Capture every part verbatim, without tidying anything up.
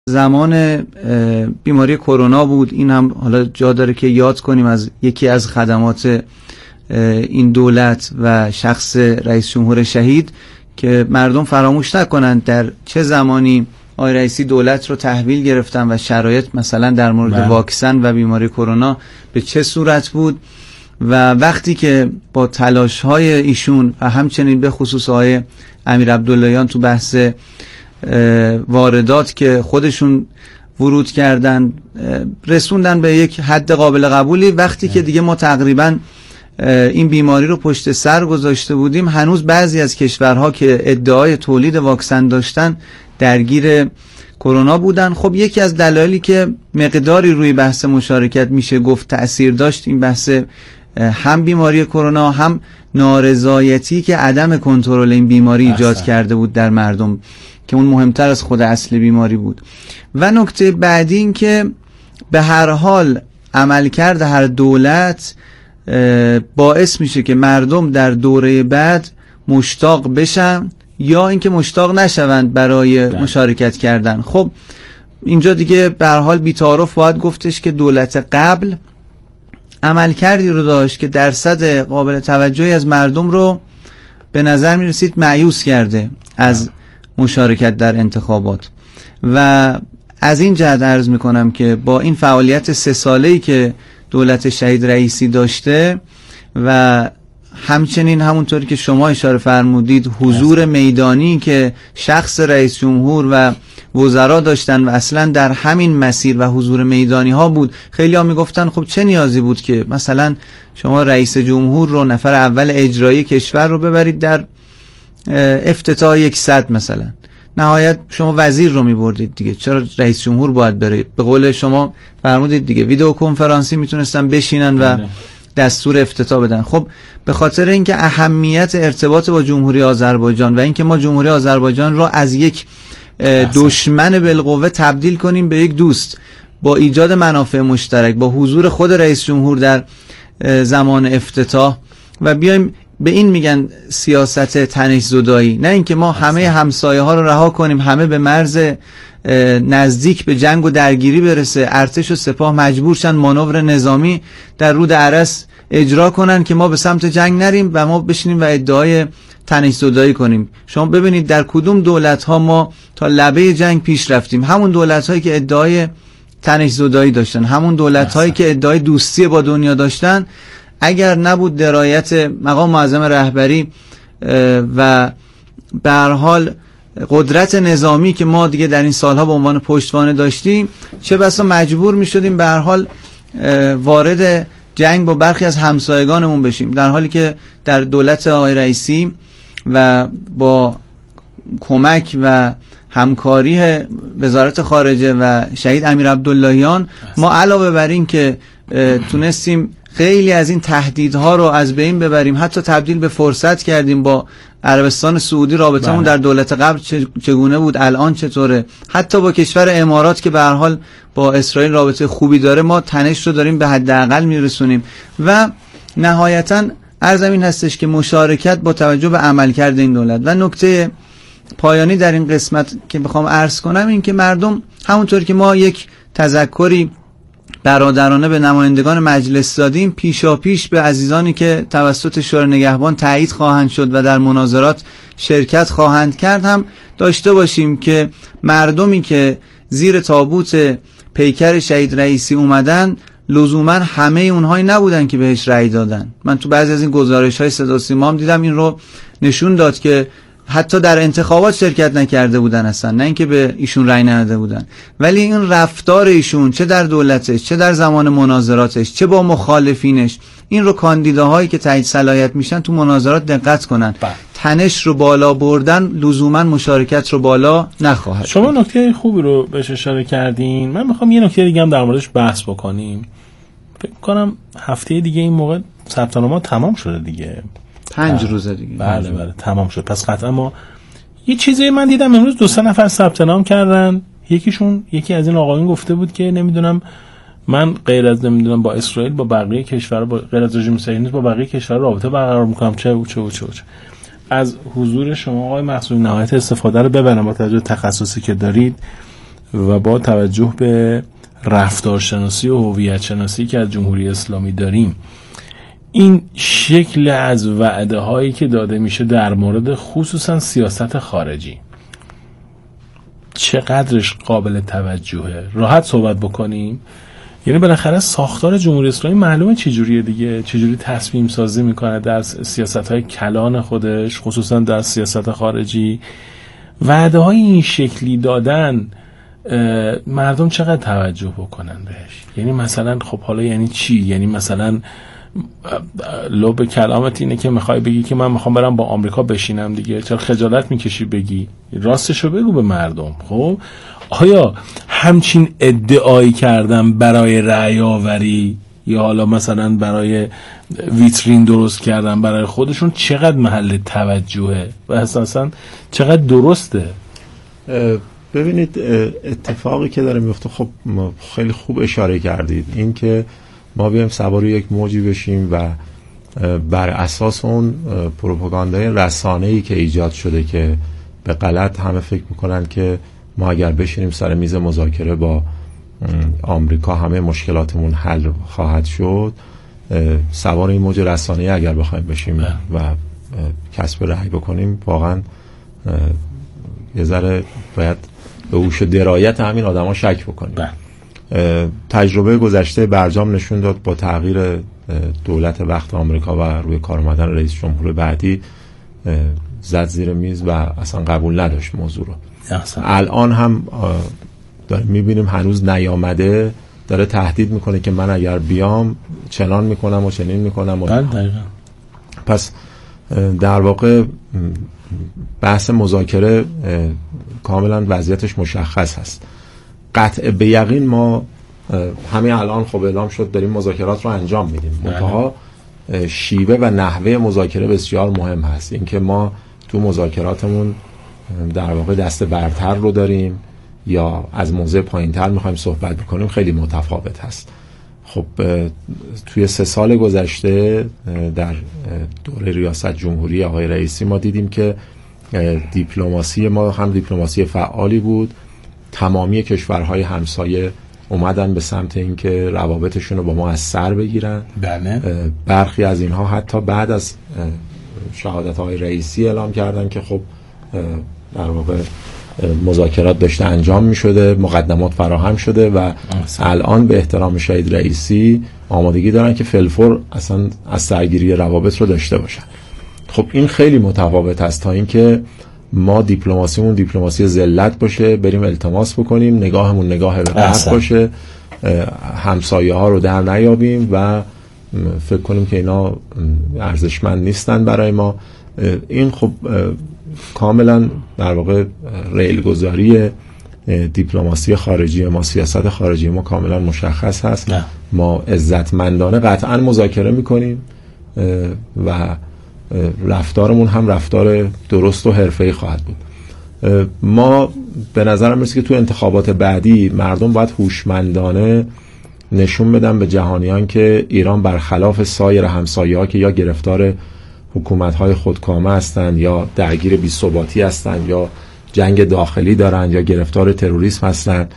زمان بیماری کرونا بود. این هم حالا جا داره که یاد کنیم از یکی از خدمات این دولت و شخص رئیس جمهور شهید که مردم فراموش نکنند در چه زمانی آقای رئیسی دولت رو تحویل گرفتن و شرایط مثلا در مورد بله. واکسن و بیماری کرونا به چه صورت بود و وقتی که با تلاش های ایشون و همچنین به خصوص آقای امیر عبداللهیان تو بحث واردات که خودشون ورود کردن رسوندن به یک حد قابل قبولی، وقتی که دیگه ما تقریبا این بیماری رو پشت سر گذاشته بودیم هنوز بعضی از کشورها که ادعای تولید واکسن داشتن درگیر کرونا بودن. خب یکی از دلایلی که مقداری روی بحث مشارکت میشه گفت تأثیر داشت این بحث هم بیماری کرونا هم نارضایتی که عدم کنترل این بیماری ایجاد اصلا. کرده بود در مردم که اون مهمتر از خود اصل بیماری بود. و نکته بعدی این که به هر حال عملکرد هر دولت باعث میشه که مردم در دوره بعد مشتاق بشن یا اینکه مشتاق نشوند برای ده. مشارکت کردن. خب اینجا دیگه به هر حال بی‌تعارف باید گفتش که دولت قبل عملکردی رو داشت که درصد قابل توجهی از مردم رو به نظر می رسید مایوس کرده از مشارکت در انتخابات. و از این جهت عرض می کنم که با این فعالیت سه ساله‌ای که دولت شهید رئیسی داشته و همچنین همونطوری که شما اشاره فرمودید حضور میدانی که شخص رئیس جمهور و وزرا داشتن و اصلا در همین مسیر و حضور میدانی ها بود. خیلی ها میگفتن خب چه نیازی بود که مثلا شما رئیس جمهور رو نفر اول اجرایی کشور رو ببرید در افتتاح یک صد مثلا، نهایت شما وزیر رو میبردید دیگه، چرا رئیس جمهور باید بره؟ به قول شما فرمودید دیگه ویدیو کنفرانسی میتونستن بشینن و دستور افتتاح بدن. خب به خاطر اینکه اهمیت ارتباط با جمهوری آذربایجان و اینکه ما جمهوری آذربایجان رو از یک دشمن بالقوه تبدیل کنیم به یک دوست با ایجاد منافع مشترک، با حضور خود رئیس جمهور در زمان افتتاح و بیایم به این میگن سیاست تنش زدایی، نه اینکه ما همه همسایه ها رو رها کنیم همه به مرز نزدیک به جنگ و درگیری برسه، ارتش و سپاه مجبور شن مانور نظامی در رود ارس اجرا کنن که ما به سمت جنگ نریم و ما بشینیم و ادعای تنش زدایی کنیم. شما ببینید در کدوم دولت ها ما تا لبه جنگ پیش رفتیم، همون دولت هایی که ادعای تنش زدایی داشتن، همون دولت هایی که ادعای دوستی با دنیا داشتن. اگر نبود درایت مقام معظم رهبری و به هر حال قدرت نظامی که ما دیگه در این سالها به عنوان پشتوانه داشتیم، چه بسا مجبور می شدیم به هر حال وارد جنگ با برخی از همسایگانمون بشیم، در حالی که در دولت آقای رئیسی و با کمک و همکاری وزارت خارجه و شهید امیر عبداللهیان ما علاوه بر این که تونستیم خیلی از این تهدیدها رو از بین ببریم، حتی تبدیل به فرصت کردیم. با عربستان سعودی رابطمون در دولت قبل چگونه بود، الان چطوره؟ حتی با کشور امارات که به هر حال با اسرائیل رابطه خوبی داره ما تنش رو داریم به حداقل میرسونیم. و نهایتاً عرضم این هستش که مشارکت با توجه به عملکرد این دولت. و نکته پایانی در این قسمت که بخوام عرض کنم این که مردم همونطور که ما یک تذکری برادرانه به نمایندگان مجلس دادیم، پیشا پیش به عزیزانی که توسط شورای نگهبان تایید خواهند شد و در مناظرات شرکت خواهند کرد هم داشته باشیم که مردمی که زیر تابوت پیکر شهید رئیسی اومدن لزوما همه اونهایی نبودن که بهش رأی دادن. من تو بعضی از این گزارش‌های صدا و سیما هم دیدم این رو نشون داد که حتی در انتخابات شرکت نکرده بودن اصلا، نه اینکه به ایشون رأی نداده بودن، ولی این رفتار ایشون چه در دولتش چه در زمان مناظراتش چه با مخالفینش، این رو کاندیداهایی که تایید صلاحیت میشن تو مناظرات دقت کنن. با. تنش رو بالا بردن لزوما مشارکت رو بالا نخواهد. شما نکته خوبی رو بهش اشاره کردین. من میخوام یه نکته دیگه هم در موردش بحث بکنیم. فکر کنم هفته دیگه این موقع ثبت نام‌ها تمام شده دیگه، پنج روزه دیگه. بله بله تمام شد. پس قطعا ما یه چیزی من دیدم امروز دو سه نفر ثبت نام کردن. یکیشون یکی از این آقایون گفته بود که نمیدونم من غیر از نمیدونم با اسرائیل با بقیه کشورها با غیر از رژیم صهیونیست با بقیه کشورها رابطه برقرار میکنم. چه و چه و چه, و چه. از حضور شما آقای محسوبی نهایت استفاده رو ببرم با توجه تخصصی که دارید. و با توجه به رفتارشناسی و هویت شناسی که از جمهوری اسلامی داریم، این شکل از وعده هایی که داده میشه در مورد خصوصا سیاست خارجی چقدرش قابل توجهه؟ راحت صحبت بکنیم. یعنی بالاخره ساختار جمهوری اسلامی معلومه چجوریه دیگه، چجوری تصمیم سازی میکنه در سیاست های کلان خودش، خصوصا در سیاست خارجی. وعده های این شکلی دادن مردم چقدر توجه بکنن بهش؟ یعنی مثلا خب حالا یعنی چی؟ یعنی مثلا لب کلامت اینه که میخوای بگی که من میخوام برم با آمریکا بشینم دیگه، چرا خجالت میکشی بگی؟ راستشو بگو به مردم. خب آیا همچین ادعایی کردن برای رأی آوری یا حالا مثلا برای ویترین درست کردن برای خودشون چقدر محل توجهه و اساسا چقدر درسته؟ ببینید اتفاقی که داره میفته، خب خیلی خوب اشاره کردید، این که ما بیایم سوار یک موجی بشیم و بر اساس اون پروپاگاندای رسانه‌ای که ایجاد شده که به غلط همه فکر میکنن که ما اگر بشینیم سر میز مذاکره با آمریکا همه مشکلاتمون حل خواهد شد، سوار این موج رسانه‌ای اگر بخوایم بشیم و کسب رأی بکنیم، واقعا یه ذره باید به هوش درایت همین آدما شک بکنیم. تجربه گذشته برجام نشون داد با تغییر دولت وقت آمریکا و روی کار اومدن رئیس جمهور بعدی زد زیر میز و اصلا قبول نداشت موضوع رو. الان هم داریم میبینیم هنوز نیامده، داره تهدید میکنه که من اگر بیام چنان میکنم و چنین میکنم و پس در واقع بحث مذاکره کاملا وضعیتش مشخص هست. قطع به یقین ما همین الان خب اعلام شد داریم مذاکرات رو انجام میدیم، منتها شیوه و نحوه مذاکره بسیار مهم هست. اینکه ما تو مذاکراتمون در واقع دست برتر رو داریم یا از موضع پایین‌تر میخوایم صحبت بکنیم خیلی متفاوت هست. خب توی سه سال گذشته در دوره ریاست جمهوری آقای رئیسی ما دیدیم که دیپلماسی ما هم دیپلماسی فعالی بود. تمامی کشورهای همسایه اومدن به سمت اینکه روابطشون رو با ما از سر بگیرن. بله. برخی از اینها حتی بعد از شهادت های رئیسی اعلام کردن که خب در واقع مذاکرات داشته انجام می شده، مقدمات فراهم شده و الان به احترام شهید رئیسی آمادگی دارن که فلفور اصلا از سرگیری روابط رو داشته باشن. خب این خیلی متفاوت است تا اینکه ما دیپلماسیمون دیپلماسی ذلت باشه، بریم التماس بکنیم، نگاهمون نگاه به غرب باشه، همسایه ها رو در نیابیم و فکر کنیم که اینا ارزشمند نیستن برای ما. این خب کاملا در واقع ریل گذاری دیپلماسی خارجی ما، سیاست خارجی ما کاملا مشخص هست. نه. ما عزتمندانه قطعا مذاکره میکنیم و رفتارمون هم رفتار درست و حرفه‌ای خواهد بود. ما به نظرم میرسه که تو انتخابات بعدی مردم باید هوشمندانه نشون بدن به جهانیان که ایران برخلاف سایر همسایه‌ها که یا گرفتار حکومت‌های خودکامه هستند یا درگیر بی‌ثباتی هستند یا جنگ داخلی دارن یا گرفتار تروریسم هستند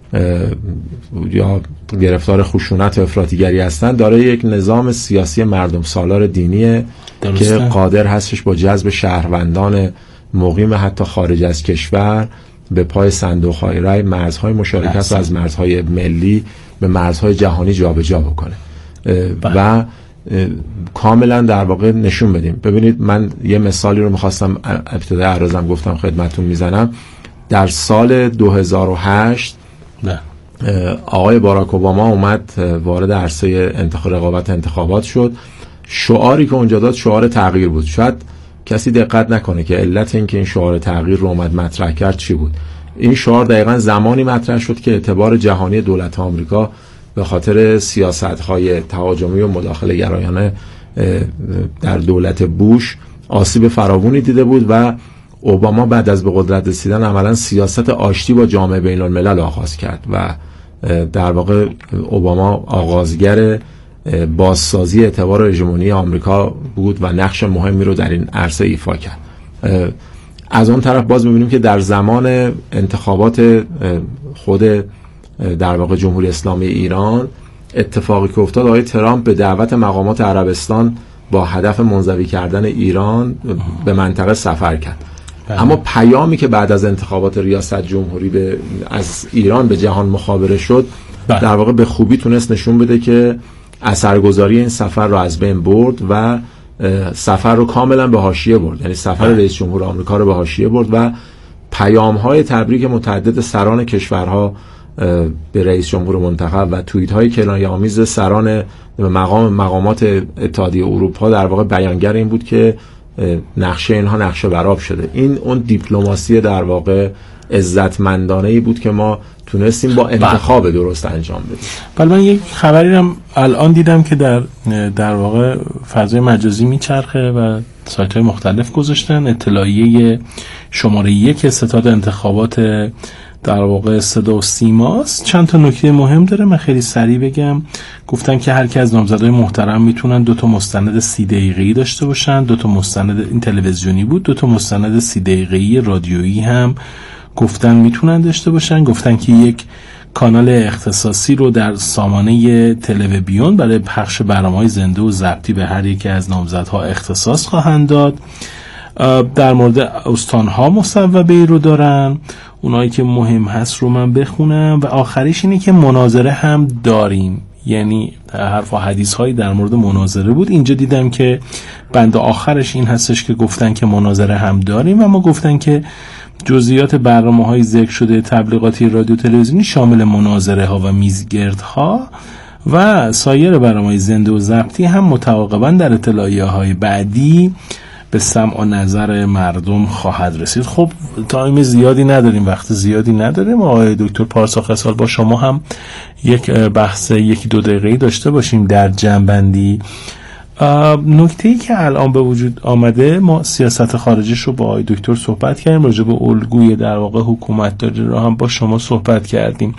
یا گرفتار خشونت و افراطیگری هستند، داره یک نظام سیاسی مردم سالار دینیه درسته. که قادر هستش با جذب شهروندان مقیم حتی خارج از کشور به پای صندوق‌های رای مرزهای مشارکت رو از مرزهای ملی به مرزهای جهانی جابجا بکنه و کاملا در واقع نشون بدیم. ببینید من یه مثالی رو میخواستم ابتدای عرضم گفتم خدمتتون میزنم. در سال دو هزار و هشت نه. آقای باراک اوباما اومد وارد عرصه انتخاب رقابت انتخابات شد. شعاری که اونجا داد شعار تغییر بود. شاید کسی دقت نکنه که علت این که این شعار تغییر رو اومد مطرح کرد چی بود. این شعار دقیقاً زمانی مطرح شد که اعتبار جهانی دولت آمریکا به خاطر سیاست‌های تهاجمی و مداخله گرایانه در دولت بوش آسیب فراوانی دیده بود و اوباما بعد از به قدرت رسیدن عملاً سیاست آشتی با جامعه بین الملل آغاز کرد و در واقع اوباما آغازگر بازسازی اعتبار هژمونی آمریکا بود و نقش مهمی رو در این عرصه ایفا کرد. از اون طرف باز می‌بینیم که در زمان انتخابات خود در واقع جمهوری اسلامی ایران، اتفاقی که افتاد آقای ترامپ به دعوت مقامات عربستان با هدف منزوی کردن ایران به منطقه سفر کرد. بله. اما پیامی که بعد از انتخابات ریاست جمهوری به از ایران به جهان مخابره شد، بله. در واقع به خوبی تونست نشون بده که اثرگذاری این سفر رو از بین برد و سفر رو کاملا به حاشیه برد. یعنی سفر بله. رئیس جمهور آمریکا رو به حاشیه برد و پیام‌های تبریک متعدد سران کشورها به رئیس جمهور منتخب و توییت‌های کنایه‌آمیز سران مقام مقامات اتحادیه اروپا در واقع بیانگر این بود که نقشه اینها نقشه برآب شده. این اون دیپلماسی در واقع عزتمندانه‌ای بود که ما تونستیم با انتخاب درست انجام بدیم. بله، من یک خبری هم الان دیدم که در در واقع فضای مجازی میچرخه و سایت‌های مختلف گذاشتن. اطلاعیه شماره یک ستاد انتخابات در واقع صدا و سیماست. چند تا نکته مهم داره، من خیلی سریع بگم. گفتن که هر کی از نامزدای محترم میتونن دو تا مستند سی دقیقه‌ای داشته باشن، دو تا مستند این تلویزیونی بود، دو تا مستند سی دقیقه‌ای رادیویی هم گفتن میتونن داشته باشن. گفتن که یک کانال اختصاصی رو در سامانه تلویزیون برای پخش برنامه‌های زنده و ضبطی به هر یکی از نامزدها اختصاص خواهند داد. در مورد استان‌ها مصوبه‌ای رو دارن، اونایی که مهم هست رو من بخونم. و آخریش اینه که مناظره هم داریم، یعنی حرف و حدیث هایی در مورد مناظره بود. اینجا دیدم که بند آخرش این هستش که گفتن که مناظره هم داریم و ما گفتن که جزئیات برنامه های ذکر شده تبلیغاتی رادیو تلویزیونی شامل مناظره ها و میزگردها و سایر برنامه‌های زنده و ضبطی هم متعاقباً در اطلاعیه های بعدی به سمع و نظر مردم خواهد رسید. خب تایم زیادی نداریم، وقت زیادی نداریم. آقای دکتر پارسا خصال، با شما هم یک بحث یکی دو دقیقه‌ای داشته باشیم در جنبندی. نکته‌ای که الان به وجود آمده، ما سیاست خارجیش رو با آقای دکتر صحبت کردیم، راجع به الگوی در واقع حکومتداری رو هم با شما صحبت کردیم.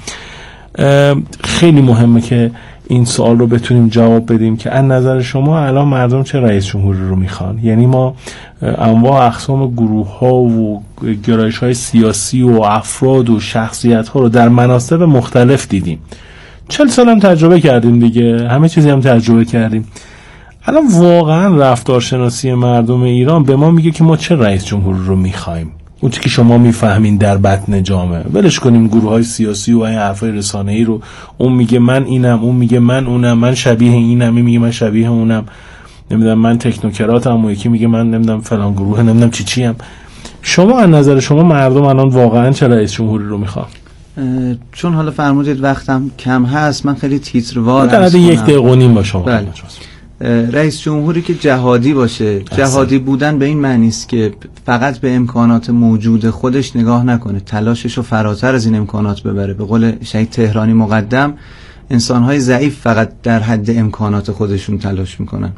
خیلی مهمه که این سوال رو بتونیم جواب بدیم که از نظر شما الان مردم چه رئیس جمهوری رو میخوان. یعنی ما انواع اقسام گروه ها و گرایش های سیاسی و افراد و شخصیت ها رو در مناصب مختلف دیدیم. چل سال هم تجربه کردیم دیگه، همه چیزی هم تجربه کردیم. الان واقعا رفتارشناسی مردم ایران به ما میگه که ما چه رئیس جمهوری رو میخوایم. اون چیزی که شما میفهمین در بطن جامعه، ولش کنیم گروه های سیاسی و این حرفای رسانه‌ای رو. اون میگه من اینم، اون میگه من اونم، من شبیه اینم، این میگه من شبیه اونم، نمیدونم من تکنوکراتم، و یکی میگه من نمیدونم فلان گروه، نمیدونم چی چی ام. شما از نظر شما مردم الان واقعا چه رئیس جمهوری رو میخوان؟ چون حالا فرمودید وقتم کم هست، من خیلی تیتروار در یک دقیقه و نیم با شما. بله. رئیس جمهوری که جهادی باشه، جهادی بودن به این معنی است که فقط به امکانات موجود خودش نگاه نکنه، تلاشش رو فراتر از این امکانات ببره. به قول شهید تهرانی مقدم، انسان‌های ضعیف فقط در حد امکانات خودشون تلاش میکنن.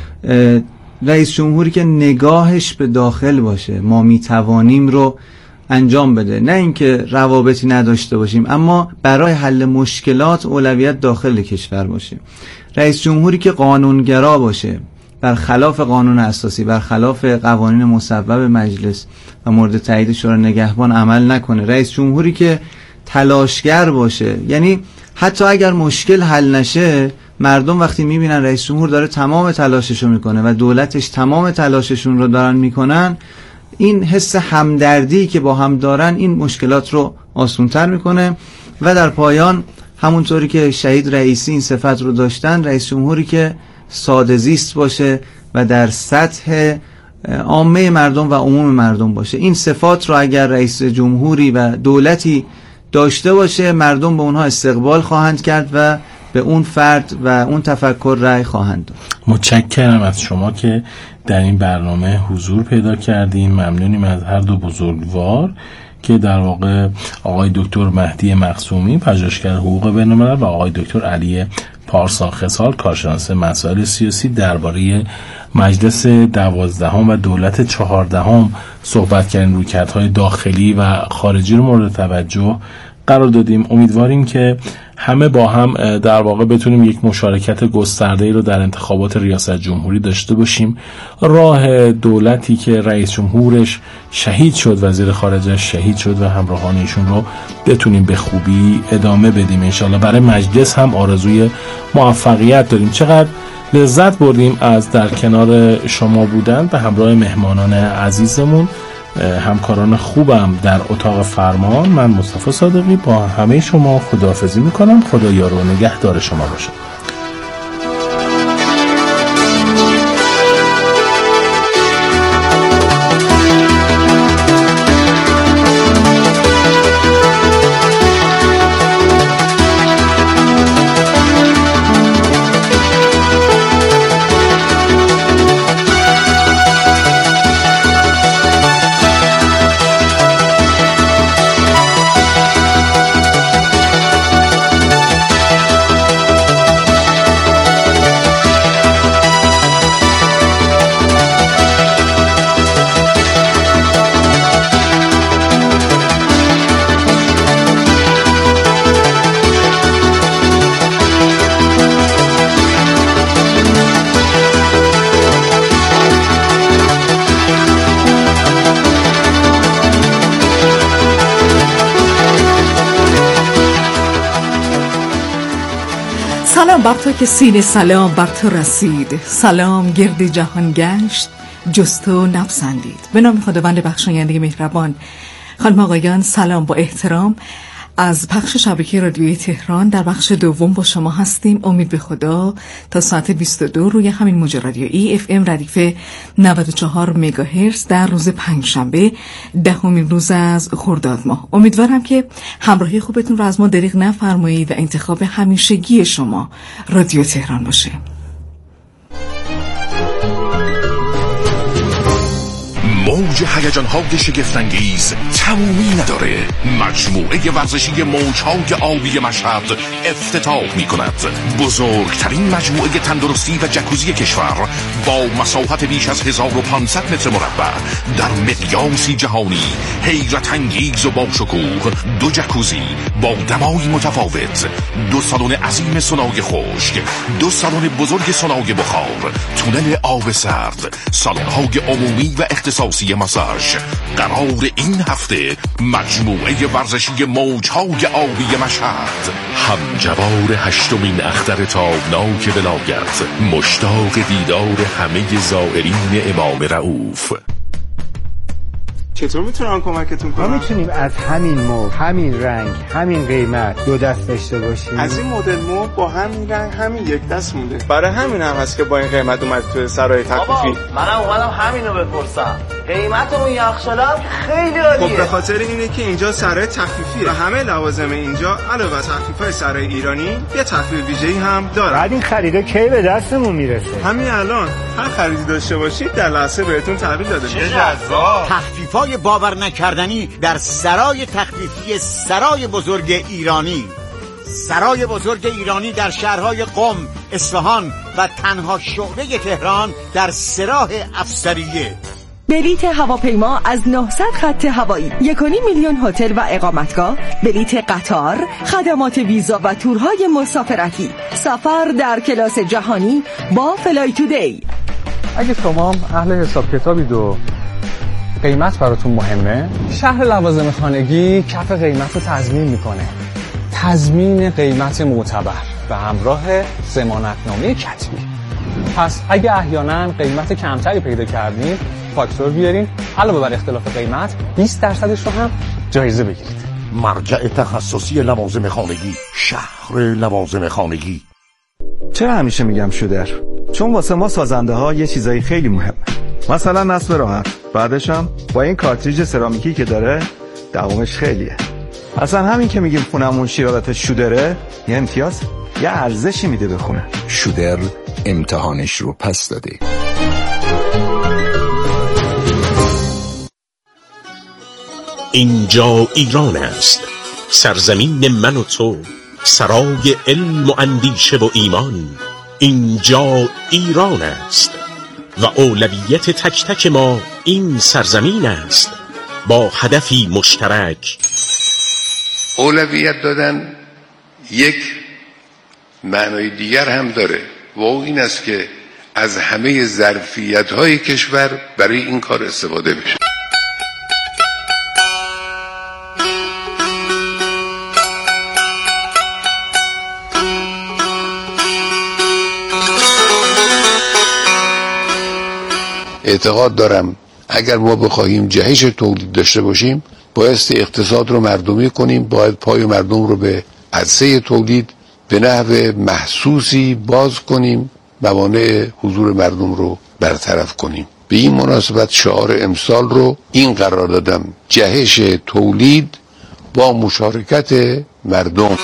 رئیس جمهوری که نگاهش به داخل باشه، ما میتوانیم رو انجام بده، نه اینکه روابطی نداشته باشیم، اما برای حل مشکلات اولویت داخل کشور باشه. رئیس جمهوری که قانونگرا باشه، برخلاف قانون اساسی، برخلاف قوانین مصوب مجلس و مورد تایید شورای نگهبان عمل نکنه. رئیس جمهوری که تلاشگر باشه، یعنی حتی اگر مشکل حل نشه، مردم وقتی میبینن رئیس جمهور داره تمام تلاششو میکنه و دولتش تمام تلاششون رو دارن میکنن، این حس همدردی که با هم دارن این مشکلات رو آسان‌تر میکنه. و در پایان همونطوری که شهید رئیسی این صفت رو داشتن، رئیس جمهوری که ساده زیست باشه و در سطح عامه مردم و عموم مردم باشه. این صفات رو اگر رئیس جمهوری و دولتی داشته باشه، مردم به اونها استقبال خواهند کرد و به اون فرد و اون تفکر رأی خواهند داد. متشکرم از شما که در این برنامه حضور پیدا کردیم. ممنونیم از هر دو بزرگوار که در واقع آقای دکتر مهدی مخزومی، پژوهشگر حقوق بین‌الملل، و آقای دکتر علی پارسا خصال، کارشناس مسائل سیاسی، درباره مجلس دوازدهم و دولت چهاردهم صحبت کردن. رویکردهای داخلی و خارجی رو مورد توجه قرار دادیم. امیدواریم که همه با هم در واقع بتونیم یک مشارکت گسترده‌ای رو در انتخابات ریاست جمهوری داشته باشیم. راه دولتی که رئیس جمهورش شهید شد، وزیر خارجش شهید شد و همراهان ایشون رو بتونیم به خوبی ادامه بدیم انشالله. برای مجلس هم آرزوی موفقیت داریم. چقدر لذت بردیم از در کنار شما بودن به همراه مهمانان عزیزمون، همکاران خوبم در اتاق فرمان. من مصطفی صادقی با همه شما خداحافظی میکنم. خدا یار و نگهدار شما باشه. سلام بر تو که سینه سلام بر تو رسید، سلام گرد جهان گشت جست و نپسندید. به نام خداوند بخشاینده مهربان. خانم آقایان سلام با احترام از پخش شبکه رادیویی تهران در بخش دوم با شما هستیم. امید به خدا تا ساعت بیست و دو روی همین موج رادیویی اف ام ردیف نود و چهار مگاهرتز در روز پنجشنبه دهمین روز از خرداد ماه. امیدوارم که همراهی خوبتون رو از ما دریغ نفرمایید و انتخاب همیشگی شما رادیو تهران باشه. موج هیجان‌های شگفت‌انگیز تمومی نداره. مجموعه ورزشی موج‌های آبی مشهد افتتاح می‌کند. بزرگترین مجموعه تندرستی و جکوزی کشور با مساحت بیش از هزار و پانصد متر مربع در مقیاسی جهانی، حیرت انگیز و با شکوه. دو جکوزی با دمای متفاوت، دو سالن عظیم سونای خشک، دو سالن بزرگ سونای بخار، تونل آب سرد، سالن‌های عمومی و اختصاصی ماساژ. قرار این هفته مجموعه ورزشی موج‌های آبی مشهد همجوار هشتمین اختر تابناک ولایت، مشتاق دیدار همه زائرین امام رؤوف. چطور میتونم کمکتون کنم؟ ما میتونیم از همین مبل، همین رنگ، همین قیمت دو دست داشته باشیم. از این مدل مبل با همین رنگ همین یک دست مونده. برای همین هم هست که با این قیمت اومد تو سرای تخفیفی. منم اومدم همینو بپرسم. قیمت اون یخچال هم خیلی عالیه. خب به خاطر اینه که اینجا سرای تخفیفیه و همه لوازم اینجا علاوه بر تخفیفای سرای ایرانی یه تخفیف ویژه‌ای هم داره. بعد این خریدا کی به دستمون میرسه؟ همین الان هر خریدی داشته باشید در لحظه بهتون تحویل داده میشه. تخفیفای باور نکردنی در سرای تخفیفی سرای بزرگ ایرانی. سرای بزرگ ایرانی در شهرهای قم، اصفهان و تنها شعبه تهران در سراح افسریه. بلیت هواپیما از نهصد خط هوایی، یک و نیم میلیون هتل و اقامتگاه، بلیت قطار، خدمات ویزا و تورهای مسافرتی، سفر در کلاس جهانی با فلای تودی. اگه شما هم اهل حساب کتابید و قیمت براتون مهمه، شهر لوازم خانگی کف قیمت رو تضمین میکنه. تضمین قیمت معتبر به همراه ضمانتنامه کتبی. پس اگه احیانا قیمت کمتری پیدا کردین، فاکتور بیارین، علاوه بر اختلاف قیمت بیست درصدش رو هم جایزه بگیرید. مرجع تخصصی لوازم خانگی، شهر لوازم خانگی. چرا همیشه میگم شودر؟ چون واسه ما سازنده ها یه چیزایی خیلی مهمه. مثلا نصب راحت، بعدش هم با این کارتریج سرامیکی که داره دوامش خیلیه. اصلا همین که میگیم خونمون شیرادت شودره یه امتیاز، یه ارزشی میده به خونه. شودر امتحانش رو پس داده. اینجا ایران است، سرزمین من و تو، سرای علم و اندیشه و ایمان. اینجا ایران است و اولویت تک تک ما این سرزمین است، با هدفی مشترک اولویت دادن یک معنای دیگر هم داره و این است که از همه ظرفیت‌های کشور برای این کار استفاده بشه. اعتقاد دارم اگر ما بخواهیم جهش تولید داشته باشیم بایستی اقتصاد رو مردمی کنیم، باید پای مردم رو به عرصه تولید به نحو محسوسی باز کنیم، موانع حضور مردم رو برطرف کنیم. به این مناسبت شعار امسال رو این قرار دادم: جهش تولید با مشارکت مردم.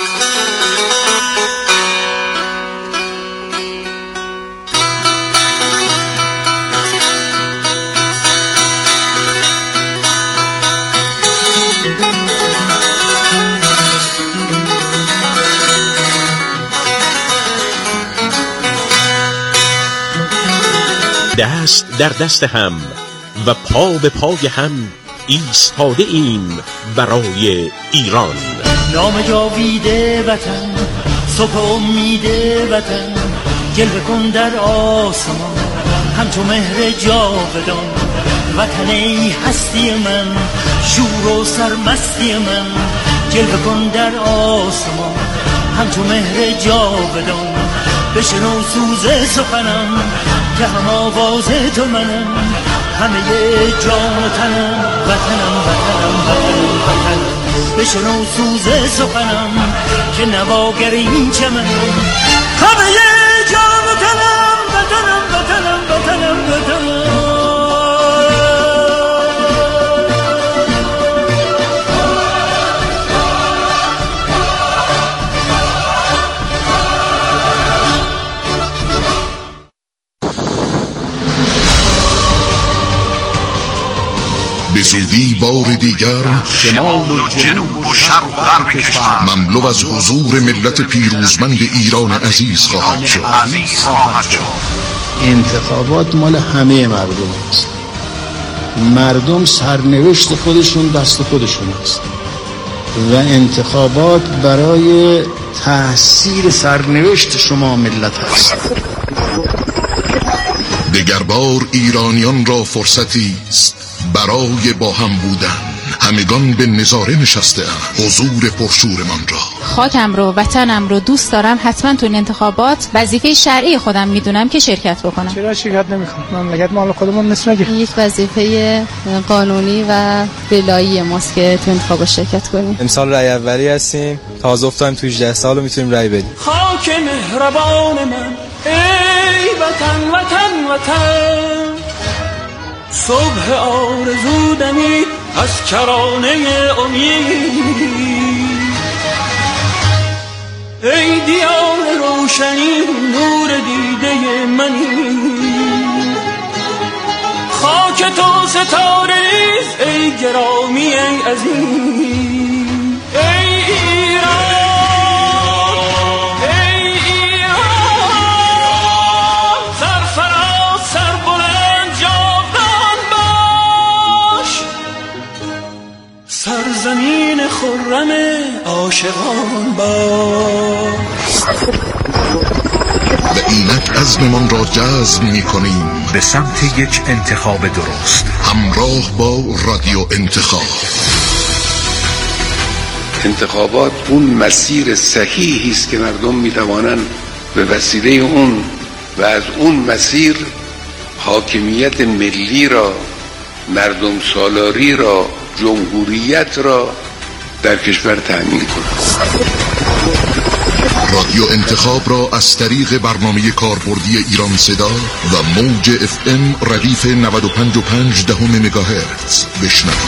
دست در دست هم و پا به پای هم ایستاده ایم برای ایران. نام جاویده وطن، صبح امید وطن، جلوه کن در آسمان همچو مهر جاودان. وطن ای هستی من، شور و سرمستی من، جلوه کن در آسمان همچو مهر جاودان. بشنو سوز سخنم که هم آواز تو منم، همه جان و تنم، وطنم وطنم وطنم وطنم. بشنو سوز سخنم که نواگر این چمنم، همه جان و تنم، وطنم وطنم وطنم وطنم. به زودی بار دیگر شمال و جنوب و شرق و غرب کشور مملو از حضور ملت پیروزمند ایران عزیز خواهد شد. انتخابات مال همه مردم است. مردم سرنوشت خودشون دست خودشون است و انتخابات برای تحصیل سرنوشت شما ملت است. دگربار ایرانیان را فرصتی است برای با هم بودن. همگان به نظاره نشسته اند حضور پرشورمان را. خاکم رو، وطنم رو دوست دارم. حتما تو این انتخابات وظیفه شرعی خودم میدونم که شرکت بکنم. چرا شرکت نمیکنم؟ مملکت مال خودمون نیست مگه؟ یک وظیفه قانونی و ولایی ماست که تو انتخابات شرکت کنیم. امسال رای اولی هستیم، تازه افتادیم تو هجده سال و میتونیم رای بدیم. خاک مهربان من، ای وطن وطن وطن، صبح آرزو دمید از کرانه امید. ای دیان روشنی نور دیده منی، خاک تو ستاره ریز ای گرامی ای عزیز. ای ایران سرزمین خرم عاشقان باش. به اینک عزممان را جزم می کنیم به سمت یک انتخاب درست، همراه با رادیو انتخاب. انتخابات اون مسیر صحیحی است که مردم می توانند به وسیله اون و از اون مسیر حاکمیت ملی را، مردم سالاری را، جمهوریت را در کشور تأمین کنند. رادیو انتخاب را از طریق برنامه کاربردی ایران صدا و موج اف ام ردیف نود و پنج و پنج دهم مگاهرتز بشنوید.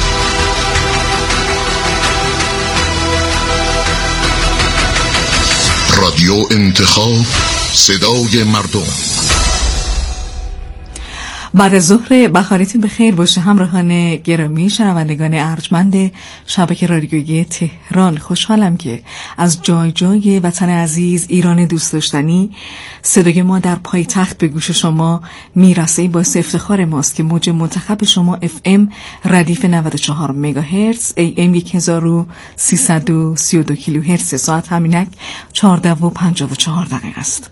رادیو انتخاب، صدای مردم. بعد ظهر بهارتون بخیر باشه همراهان گرامی، شنوندگان ارجمند شبکه رادیویی تهران. خوشحالم که از جای جای وطن عزیز ایران دوست داشتنی صدای ما در پایتخت به گوش شما میرسه. باعث افتخار ماست که موج منتخب شما اف ام ردیف نود و چهار مگاهرتز، ای ام هزار و سیصد و سی و دو کیلوهرتز. ساعت همینک چهارده و پنجاه و چهار دقیقه است.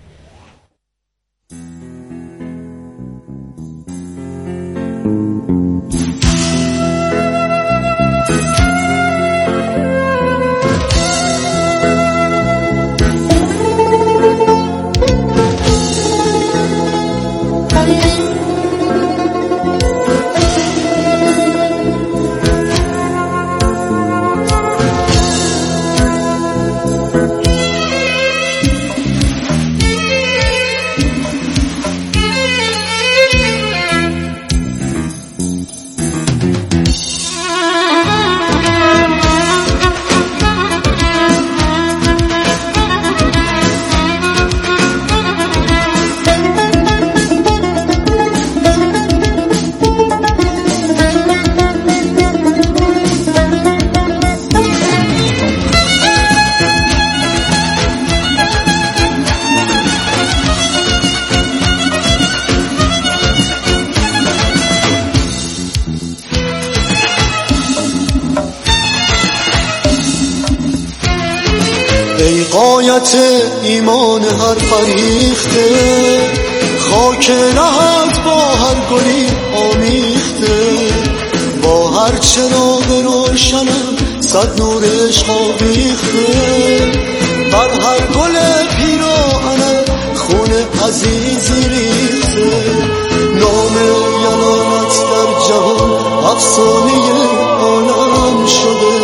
ای غایت ایمان هر فریخته، خاک رهت با هر گلی آمیخته، با هر چراغ روشنم صد نور عشق آویخته، بر هر گل پیراهنت خون عزیزی ریخته، نام یلالت در جهان افسانه عالم شده،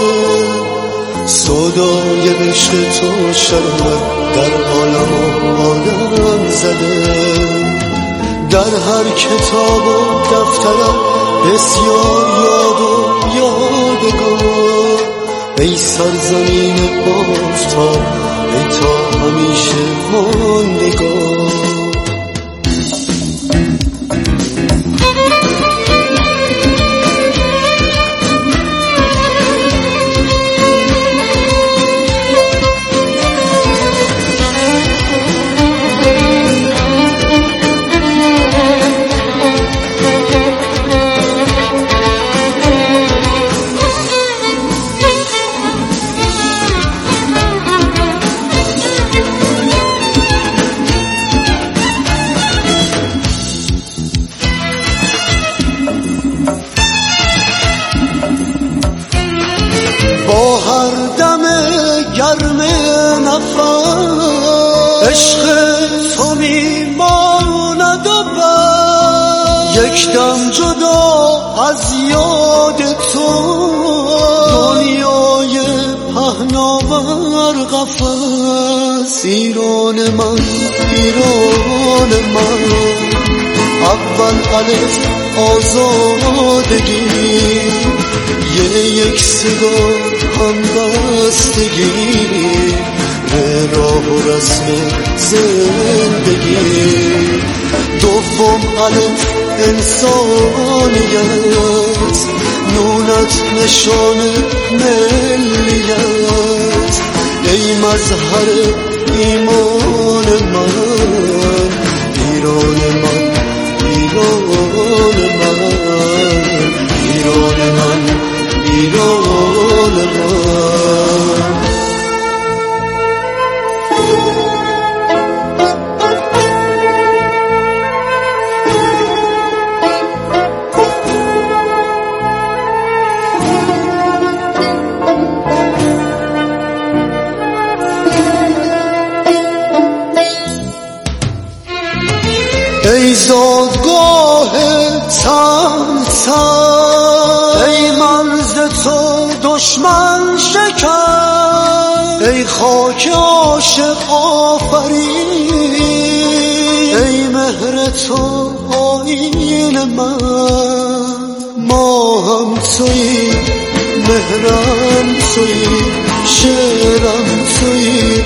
صدای عشق تو شرمت در عالم و عالم زده، در هر کتاب و دفترم بسیار یاد و یادگار، ای سرزمین آفتاب ای تا همیشه ماندگار. با هر دم گرم نفس عشق تو میماند و بس، یک دم جدا از یاد تو دنیای پهناور قفس. ایران من ایران من، اول الف آزادگی، یه یک صدا همبستگی، به راه و رسم زندگی. دوم الف انسانیت، نونت نشان ملیت، ای مظهر ایمان من، ایران من ایران من، ایران من ایران من. ای زادگاه تن ای مرز تو دشمن شکن، ای خاک عاشق آفرین، ای مهر تو آیین من. ما هم تویی، مهرم تویی، شعرم تویی،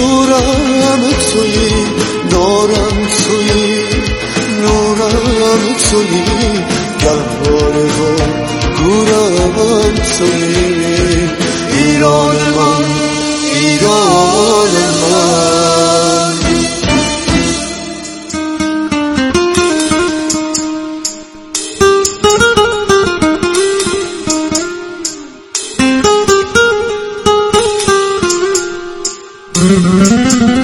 شورم تویی، نارم تویی، نورم تویی گهواره ها گورم تویی ایران من ایران من Mm-hmm.